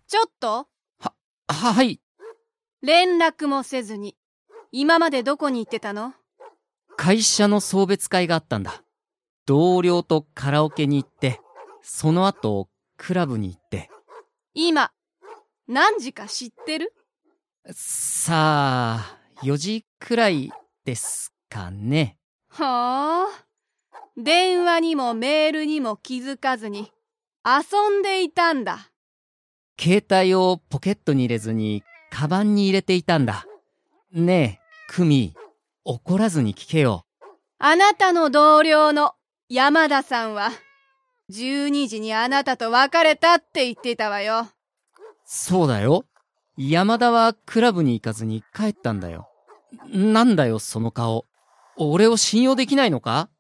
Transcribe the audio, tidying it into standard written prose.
ちょっとはい。 連絡もせずに、今までどこに行ってたの？ 会社の送別会があったんだ。同僚とカラオケに行って、その後、クラブに行って。 今、何時か知ってる？ さあ、4時くらいですかね。 はあ。電話にもメールにも気づかずに、遊んでいたんだ。 携帯をポケットに入れずに、カバンに入れていたんだ。ねえ、クミ、怒らずに聞けよ。 あなたの同僚の山田さんは、12時にあなたと別れたって言ってたわよ。 そうだよ。山田はクラブに行かずに帰ったんだよ。なんだよ、その顔。俺を信用できないのか？